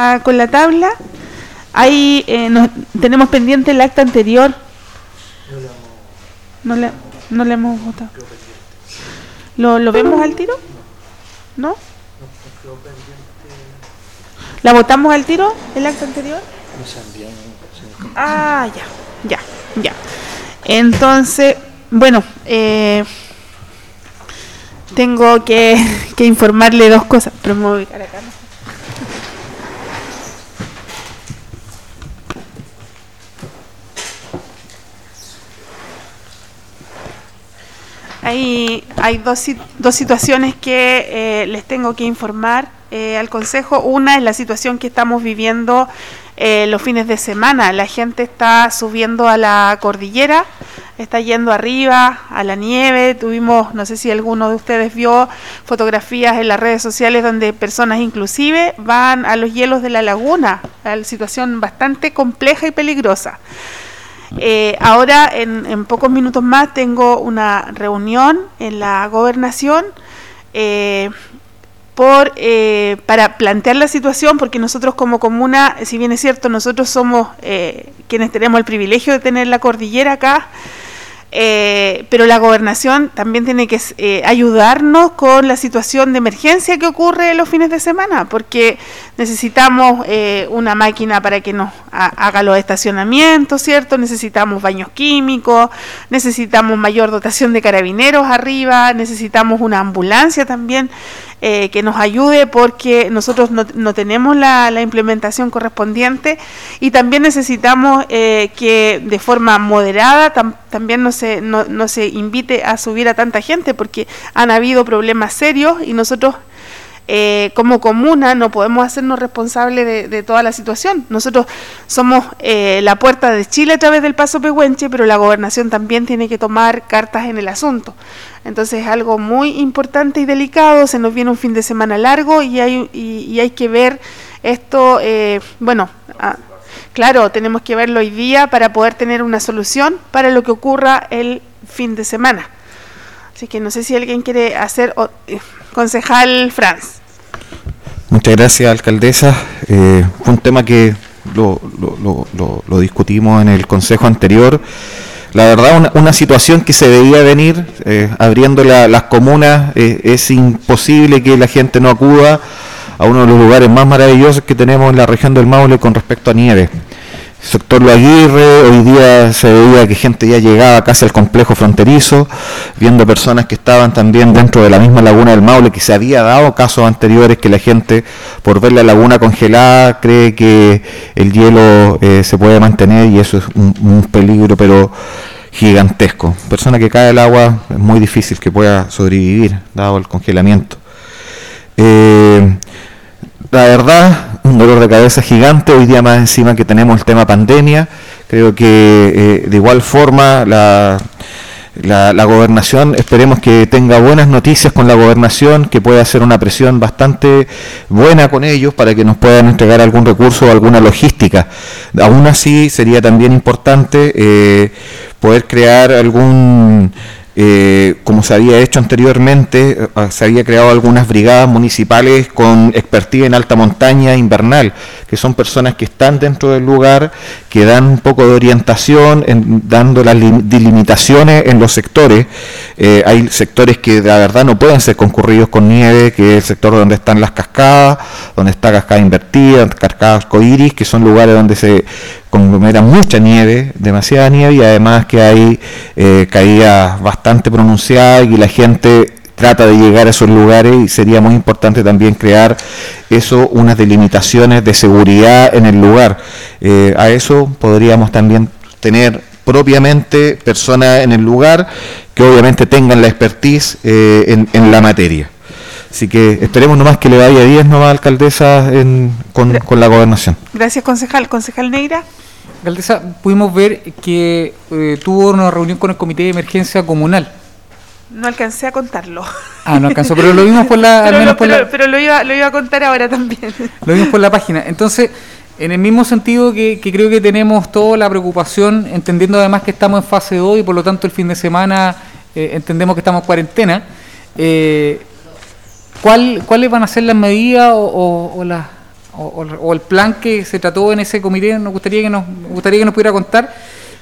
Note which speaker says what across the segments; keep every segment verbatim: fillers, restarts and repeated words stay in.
Speaker 1: la, con la tabla. Ahí eh, nos, tenemos pendiente el acta anterior. No le, no le hemos votado. ¿Lo, ¿Lo vemos al tiro? ¿No? ¿La votamos al tiro, el acta anterior? Ah, ya, ya, ya. Entonces, bueno, eh, tengo que, que informarle dos cosas, pero me voy a ubicar acá, ¿no? Hay, hay dos, dos situaciones que eh, les tengo que informar eh, al Consejo. Una es la situación que estamos viviendo eh, los fines de semana. La gente está subiendo a la cordillera, está yendo arriba, a la nieve. Tuvimos, no sé si alguno de ustedes vio fotografías en las redes sociales donde personas inclusive van a los hielos de la laguna, a la situación bastante compleja y peligrosa. Eh, ahora, en, en pocos minutos más, tengo una reunión en la gobernación eh, por eh, para plantear la situación, porque nosotros como comuna, si bien es cierto, nosotros somos eh, quienes tenemos el privilegio de tener la cordillera acá, Eh, pero la gobernación también tiene que eh, ayudarnos con la situación de emergencia que ocurre los fines de semana, porque necesitamos eh, una máquina para que nos ha, haga los estacionamientos, ¿cierto? Necesitamos baños químicos, necesitamos mayor dotación de carabineros arriba, necesitamos una ambulancia también eh, que nos ayude, porque nosotros no, no tenemos la, la implementación correspondiente, y también necesitamos eh, que de forma moderada tam, también no se, no, no se invite a subir a tanta gente, porque han habido problemas serios y nosotros eh, como comuna no podemos hacernos responsables de, de toda la situación. Nosotros somos eh, la puerta de Chile a través del Paso Pehuenche, pero la gobernación también tiene que tomar cartas en el asunto. Entonces es algo muy importante y delicado. Se nos viene un fin de semana largo y hay, y, y hay que ver esto, eh, bueno, a, claro, tenemos que verlo hoy día para poder tener una solución para lo que ocurra el fin de semana. Así que no sé si alguien quiere hacer... Oh, eh, concejal Franz.
Speaker 2: Muchas gracias, alcaldesa. Eh, fue un tema que lo, lo, lo, lo, lo discutimos en el consejo anterior. La verdad, una, una situación que se debía venir, eh, abriendo la, las comunas, eh, es imposible que la gente no acuda a uno de los lugares más maravillosos que tenemos en la región del Maule con respecto a nieve. Sector Lo Aguirre, hoy día se veía que gente ya llegaba casi al complejo fronterizo, viendo personas que estaban también dentro de la misma laguna del Maule, que se había dado casos anteriores que la gente, por ver la laguna congelada, cree que el hielo eh, se puede mantener, y eso es un, un peligro pero gigantesco. Persona que cae al agua es muy difícil que pueda sobrevivir, dado el congelamiento. Eh, La verdad, un dolor de cabeza gigante, hoy día más encima que tenemos el tema pandemia. Creo que eh, de igual forma la, la, la gobernación, esperemos que tenga buenas noticias con la gobernación, que pueda hacer una presión bastante buena con ellos para que nos puedan entregar algún recurso o alguna logística. Aún así, sería también importante eh, poder crear algún... Eh, como se había hecho anteriormente, eh, se había creado algunas brigadas municipales con expertise en alta montaña invernal, que son personas que están dentro del lugar, que dan un poco de orientación, en, dando las delimitaciones en los sectores. Eh, hay sectores que la verdad no pueden ser concurridos con nieve, que es el sector donde están las cascadas, donde está cascada invertida, cascadas arcoíris, que son lugares donde se conglomera mucha nieve, demasiada nieve, y además que hay eh, caídas bastante pronunciadas y la gente trata de llegar a esos lugares, y sería muy importante también crear eso, unas delimitaciones de seguridad en el lugar. Eh, a eso podríamos también tener propiamente personas en el lugar que obviamente tengan la expertise eh, en, en la materia. Así que esperemos nomás que le vaya bien nomás, alcaldesa, en, con, con la gobernación.
Speaker 1: Gracias, concejal. Concejal Neira.
Speaker 3: Alcaldesa, pudimos ver que eh, tuvo una reunión con el Comité de Emergencia Comunal.
Speaker 1: No alcancé a contarlo.
Speaker 3: Ah, no alcanzó, pero lo vimos por la...
Speaker 1: pero
Speaker 3: al menos
Speaker 1: lo,
Speaker 3: por
Speaker 1: pero,
Speaker 3: la
Speaker 1: pero lo, iba, lo iba a contar ahora también.
Speaker 3: Lo vimos por la página. Entonces, en el mismo sentido que, que creo que tenemos toda la preocupación, entendiendo además que estamos en fase dos y por lo tanto el fin de semana eh, entendemos que estamos en cuarentena, eh, ¿cuál, ¿cuáles van a ser las medidas o, o, o las o, o el plan que se trató en ese comité, nos gustaría que nos, nos gustaría que nos pudiera contar,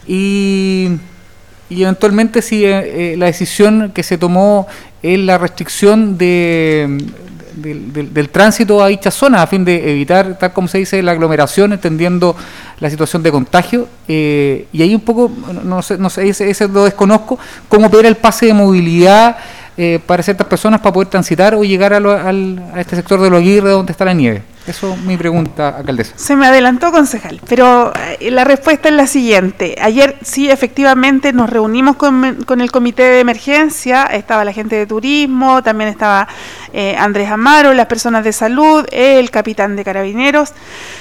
Speaker 3: y, y eventualmente si eh, la decisión que se tomó es la restricción de, de, de, del tránsito a dicha zona a fin de evitar, tal como se dice, la aglomeración, entendiendo la situación de contagio, eh, y ahí un poco, no sé, no sé ese, ese lo desconozco, cómo opera el pase de movilidad eh, para ciertas personas para poder transitar o llegar a, lo, al, a este sector de Los Aguirre donde está la nieve. Eso es mi pregunta, alcaldesa.
Speaker 1: Se me adelantó, concejal, pero eh, la respuesta es la siguiente. Ayer sí, efectivamente, nos reunimos con, con el comité de emergencia, estaba la gente de turismo, también estaba eh, Andrés Amaro, las personas de salud, el capitán de carabineros,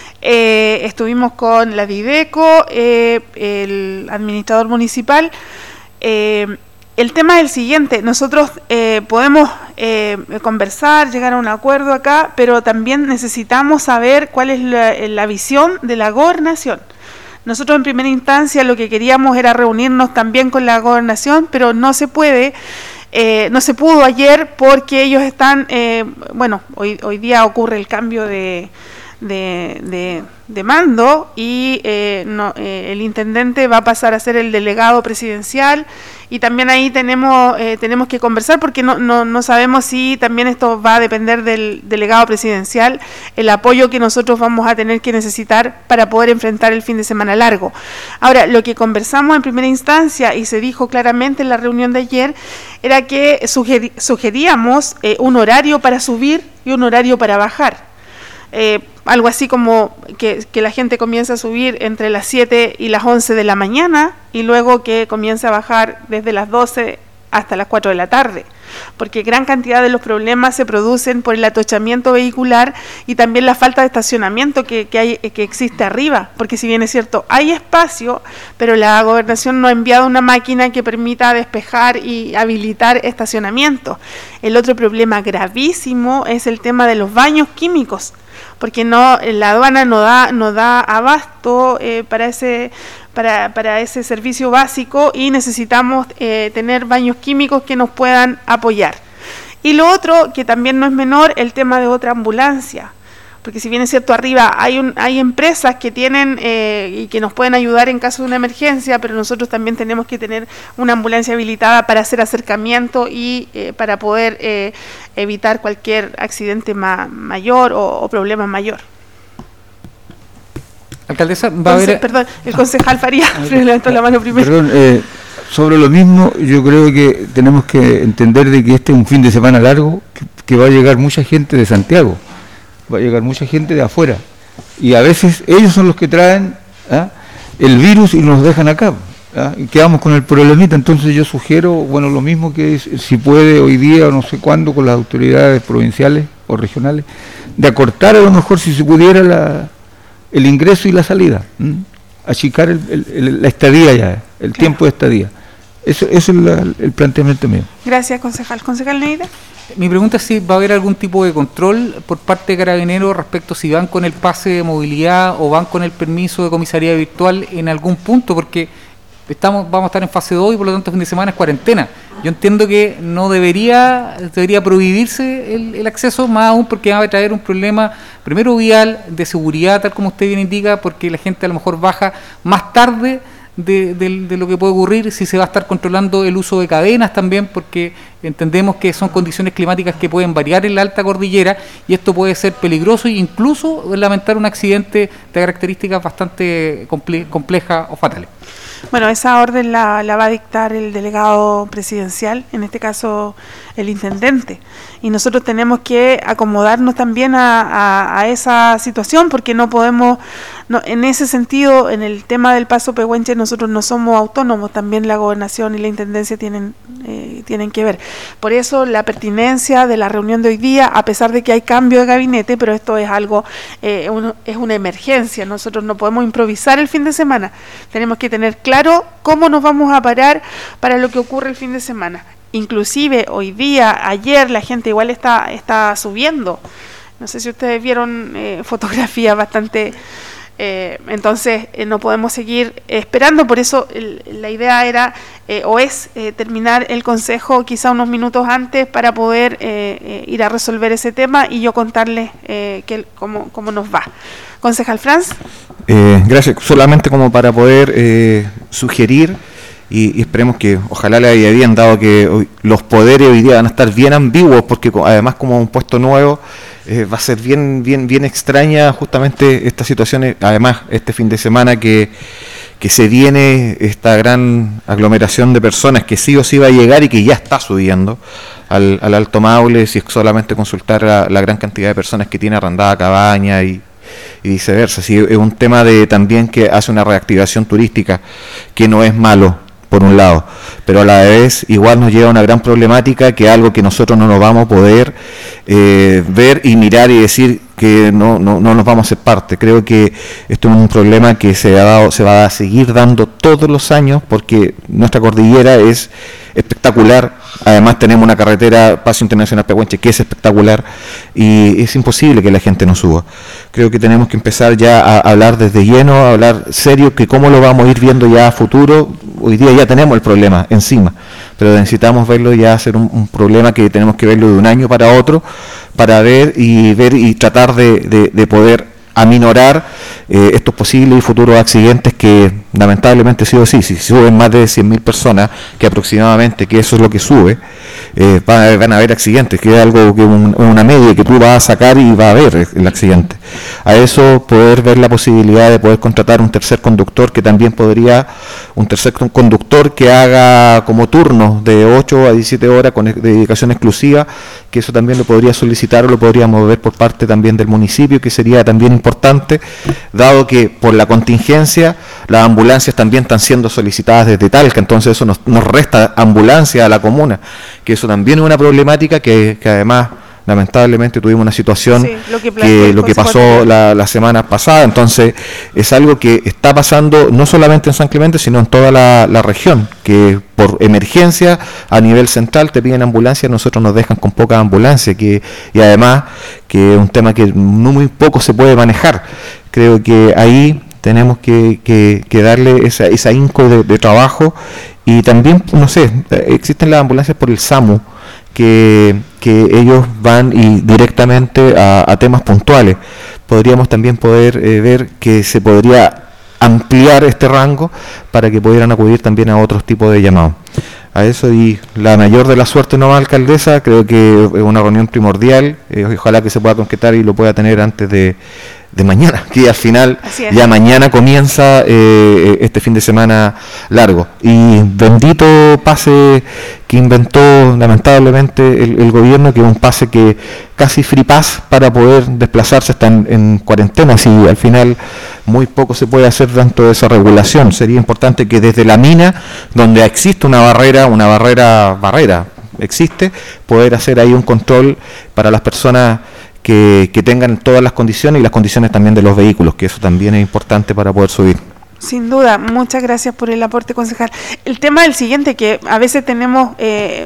Speaker 1: eh, estuvimos con la Dideco, eh, el administrador municipal. eh, El tema es el siguiente, nosotros eh, podemos eh, conversar, llegar a un acuerdo acá, pero también necesitamos saber cuál es la, la visión de la gobernación. Nosotros en primera instancia lo que queríamos era reunirnos también con la gobernación, pero no se puede, eh, no se pudo ayer porque ellos están, eh, bueno, hoy, hoy día ocurre el cambio de... De, de, de mando y eh, no, eh, el intendente va a pasar a ser el delegado presidencial, y también ahí tenemos eh, tenemos que conversar porque no, no, no sabemos si también esto va a depender del delegado presidencial, el apoyo que nosotros vamos a tener que necesitar para poder enfrentar el fin de semana largo. Ahora, lo que conversamos en primera instancia y se dijo claramente en la reunión de ayer era que sugerí, sugeríamos eh, un horario para subir y un horario para bajar. Eh, algo así como que, que la gente comience a subir entre las siete y las once de la mañana y luego que comience a bajar desde las doce hasta las cuatro de la tarde, porque gran cantidad de los problemas se producen por el atochamiento vehicular y también la falta de estacionamiento que, que, hay, que existe arriba, porque si bien es cierto, hay espacio, pero la gobernación no ha enviado una máquina que permita despejar y habilitar estacionamiento. El otro problema gravísimo es el tema de los baños químicos, porque no la aduana no da no da abasto eh, para ese para para ese servicio básico y necesitamos eh, tener baños químicos que nos puedan apoyar. Y lo otro que también no es menor, el tema de otra ambulancia, porque si bien es cierto, arriba hay un, hay empresas que tienen eh, y que nos pueden ayudar en caso de una emergencia, pero nosotros también tenemos que tener una ambulancia habilitada para hacer acercamiento y eh, para poder eh, evitar cualquier accidente ma mayor o, o problema mayor.
Speaker 3: Alcaldesa, va
Speaker 1: Entonces,
Speaker 3: a haber...
Speaker 1: Perdón, el concejal Faría levantó la mano primero.
Speaker 4: Perdón, eh, sobre lo mismo, yo creo que tenemos que entender de que este es un fin de semana largo, que, que va a llegar mucha gente de Santiago. Va a llegar mucha gente de afuera y a veces ellos son los que traen ¿ah? el virus y nos dejan acá ¿ah? y quedamos con el problemita. Entonces yo sugiero, bueno, lo mismo que es, si puede hoy día o no sé cuándo con las autoridades provinciales o regionales, de acortar a lo mejor si se pudiera la, el ingreso y la salida, ¿m? achicar el, el, el, la estadía ya, el claro. tiempo de estadía. Eso, eso es la, el planteamiento mío.
Speaker 1: Gracias, concejal. Concejal Neira.
Speaker 3: Mi pregunta es si va a haber algún tipo de control por parte de Carabineros respecto si van con el pase de movilidad o van con el permiso de comisaría virtual en algún punto, porque estamos vamos a estar en fase dos y por lo tanto fin de semana es cuarentena. Yo entiendo que no debería debería prohibirse el, el acceso, más aún porque va a traer un problema, primero vial, de seguridad, tal como usted bien indica, porque la gente a lo mejor baja más tarde De, de, de lo que puede ocurrir, si se va a estar controlando el uso de cadenas también, porque entendemos que son condiciones climáticas que pueden variar en la alta cordillera y esto puede ser peligroso e incluso lamentar un accidente de características bastante comple complejas o fatales.
Speaker 1: Bueno, esa orden la, la va a dictar el delegado presidencial, en este caso el intendente, y nosotros tenemos que acomodarnos también a, a, a esa situación, porque no podemos, no, en ese sentido, en el tema del Paso Pehuenche, nosotros no somos autónomos, también la gobernación y la intendencia tienen, eh, tienen que ver. Por eso la pertinencia de la reunión de hoy día, a pesar de que hay cambio de gabinete, pero esto es algo, eh, uno, es una emergencia, nosotros no podemos improvisar el fin de semana, tenemos que tener claro cómo nos vamos a parar para lo que ocurre el fin de semana. Inclusive hoy día, ayer, la gente igual está, está subiendo. No sé si ustedes vieron eh, fotografías bastante Eh, entonces eh, no podemos seguir esperando, por eso el, la idea era eh, o es eh, terminar el consejo quizá unos minutos antes para poder eh, eh, ir a resolver ese tema y yo contarles eh, que, cómo, cómo nos va. Concejal Franz.
Speaker 2: Eh, gracias, solamente como para poder eh, sugerir y, y esperemos que ojalá le haya bien, dado que hoy, los poderes hoy día van a estar bien ambiguos porque además como un puesto nuevo Eh, va a ser bien bien bien extraña justamente esta situación, además este fin de semana que, que se viene esta gran aglomeración de personas que sí o sí va a llegar y que ya está subiendo al, al Alto Maule, si es solamente consultar la, la gran cantidad de personas que tiene arrendada cabaña y, y viceversa. Sí, es un tema de también que hace una reactivación turística que no es malo por un lado, pero a la vez igual nos lleva a una gran problemática que es algo que nosotros no nos vamos a poder eh, ver y mirar y decir que no, no, no nos vamos a hacer parte. Creo que esto es un problema que se, ha dado, se va a seguir dando todos los años porque nuestra cordillera es espectacular. Además tenemos una carretera Paso Internacional Pehuenche que es espectacular y es imposible que la gente no suba. Creo que tenemos que empezar ya a hablar desde lleno, a hablar serio, que cómo lo vamos a ir viendo ya a futuro. Hoy día ya tenemos el problema encima, pero necesitamos verlo ya ser un, un problema que tenemos que verlo de un año para otro, para ver y ver y tratar de, de, de poder aminorar eh, estos posibles y futuros accidentes que lamentablemente sí o sí, si suben más de cien mil personas, que aproximadamente, que eso es lo que sube, eh, van, a, van a haber accidentes, que es algo que un, una media que tú vas a sacar y va a haber el accidente. A eso poder ver la posibilidad de poder contratar un tercer conductor que también podría, un tercer conductor que haga como turnos de ocho a diecisiete horas con dedicación exclusiva, que eso también lo podría solicitar o lo podríamos ver por parte también del municipio, que sería también importante, dado que por la contingencia las ambulancias también están siendo solicitadas desde Talca, entonces eso nos, nos resta ambulancia a la comuna, que eso también es una problemática que, que además lamentablemente tuvimos una situación sí, lo que, que lo que pasó la, la semana pasada, entonces es algo que está pasando no solamente en San Clemente, sino en toda la, la región, que por emergencia a nivel central te piden ambulancia, nosotros nos dejan con poca ambulancia, que y además que es un tema que no muy poco se puede manejar. Creo que ahí tenemos que, que, que darle esa, esa inco de, de trabajo y también, no sé, existen las ambulancias por el SAMU, que, que ellos van y directamente a, a temas puntuales. Podríamos también poder eh, ver que se podría ampliar este rango para que pudieran acudir también a otros tipos de llamados. A eso y la mayor de la suerte, nueva alcaldesa, creo que es una reunión primordial, eh, ojalá que se pueda concretar y lo pueda tener antes de, de mañana, que al final ya mañana comienza eh, este fin de semana largo. Y bendito pase que inventó lamentablemente el, el gobierno, que es un pase que casi free pass para poder desplazarse hasta en, en cuarentena, si al final muy poco se puede hacer dentro de esa regulación. Sería importante que desde la mina, donde existe una barrera, una barrera, barrera existe, poder hacer ahí un control para las personas que, que tengan todas las condiciones y las condiciones también de los vehículos, que eso también es importante para poder subir.
Speaker 1: Sin duda, muchas gracias por el aporte, concejal. El tema del siguiente, que a veces tenemos eh,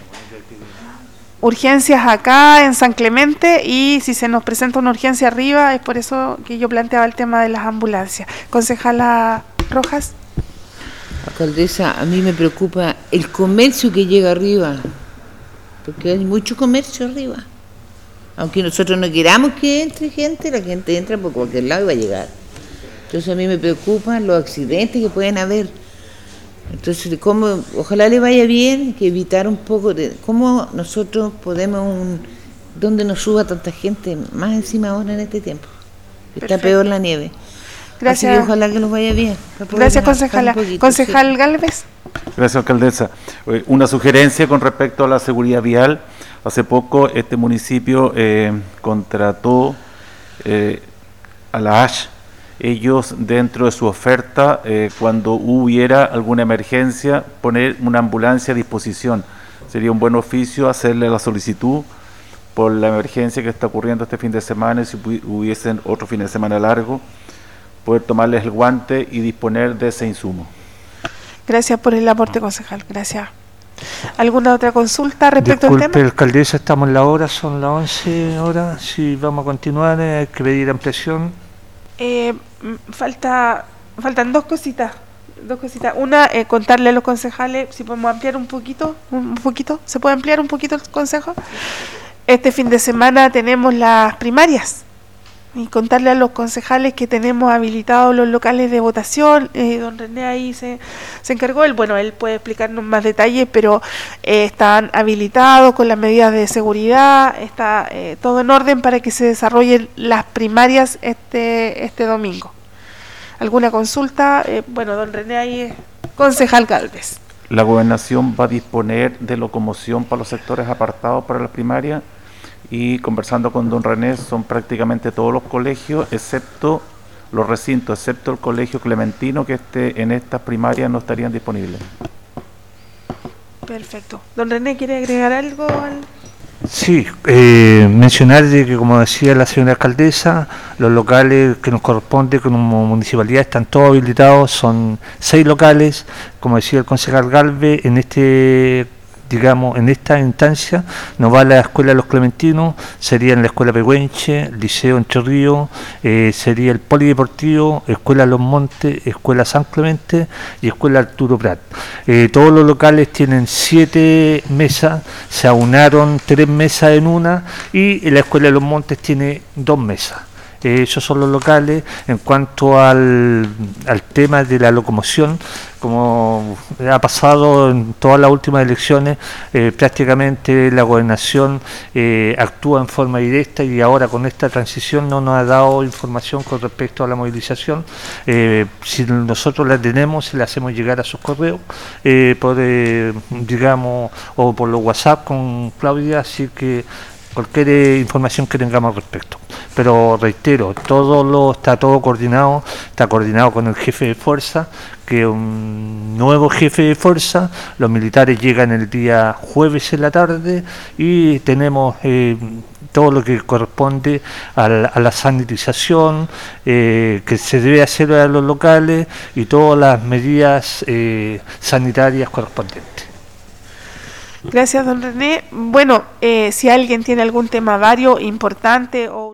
Speaker 1: urgencias acá en San Clemente y si se nos presenta una urgencia arriba, es por eso que yo planteaba el tema de las ambulancias. Concejala Rojas.
Speaker 5: Alcaldesa, a mí me preocupa el comercio que llega arriba, porque hay mucho comercio arriba. Aunque nosotros no queramos que entre gente, la gente entra por cualquier lado y va a llegar. Entonces a mí me preocupan los accidentes que pueden haber. Entonces, ¿cómo, ojalá le vaya bien, que evitar un poco de cómo nosotros podemos, un, donde nos suba tanta gente, más encima ahora en este tiempo. Está Perfecto. Peor la nieve.
Speaker 1: Gracias.
Speaker 5: Así que ojalá que nos vaya bien.
Speaker 1: Gracias, concejala. Poquito, Concejal sí. Gálvez.
Speaker 6: Gracias, alcaldesa. Una sugerencia con respecto a la seguridad vial. Hace poco este municipio eh, contrató eh, a la A S H. Ellos dentro de su oferta, eh, cuando hubiera alguna emergencia, poner una ambulancia a disposición. Sería un buen oficio hacerle la solicitud por la emergencia que está ocurriendo este fin de semana, y si hubiesen otro fin de semana largo, poder tomarles el guante y disponer de ese insumo.
Speaker 1: Gracias por el aporte, concejal. Gracias. ¿Alguna otra consulta respecto
Speaker 7: Disculpe,
Speaker 1: al tema?
Speaker 7: alcaldesa, estamos en la hora, son las once horas. Si vamos a continuar, hay que pedir ampliación.
Speaker 1: Eh, mm, falta, faltan dos cositas. Dos cositas. Una, eh, contarle a los concejales, si podemos ampliar un poquito, un, un poquito, ¿se puede ampliar un poquito el consejo? Este fin de semana tenemos las primarias y contarle a los concejales que tenemos habilitados los locales de votación. Eh, don René ahí se, se encargó, él, bueno, él puede explicarnos más detalles, pero eh, están habilitados con las medidas de seguridad, está eh, todo en orden para que se desarrollen las primarias este, este domingo. ¿Alguna consulta? Eh, bueno, don René ahí es concejal Galvez.
Speaker 6: La gobernación va a disponer de locomoción para los sectores apartados para las primarias, y conversando con don René, son prácticamente todos los colegios, excepto los recintos, excepto el colegio Clementino, que esté en estas primarias no estarían disponibles.
Speaker 1: Perfecto. Don René, ¿quiere agregar algo al...?
Speaker 7: Sí, eh, mencionar de que, como decía la señora alcaldesa, los locales que nos corresponde como municipalidad están todos habilitados, son seis locales, como decía el concejal Galvez, en este, digamos, en esta instancia nos va la Escuela de los Clementinos, sería en la Escuela Pehuenche, Liceo Entre Ríos, eh, sería el Polideportivo, Escuela Los Montes, Escuela San Clemente y Escuela Arturo Prat. Eh, todos los locales tienen siete mesas, se aunaron tres mesas en una, y la Escuela de los Montes tiene dos mesas. Eh, esos son los locales. En cuanto al, al tema de la locomoción, como ha pasado en todas las últimas elecciones, eh, prácticamente la gobernación eh, actúa en forma directa, y ahora con esta transición no nos ha dado información con respecto a la movilización. Eh, si nosotros la tenemos, se la hacemos llegar a sus correos, eh, por, eh, digamos, o por los WhatsApp con Claudia, así que cualquier eh, información que tengamos al respecto. Pero reitero, todo lo está todo coordinado, está coordinado con el jefe de fuerza, que es un nuevo jefe de fuerza. Los militares llegan el día jueves en la tarde, y tenemos eh, todo lo que corresponde a la, a la sanitización eh, que se debe hacer a los locales, y todas las medidas eh, sanitarias correspondientes.
Speaker 1: Gracias, don René. Bueno, eh, si alguien tiene algún tema vario importante o...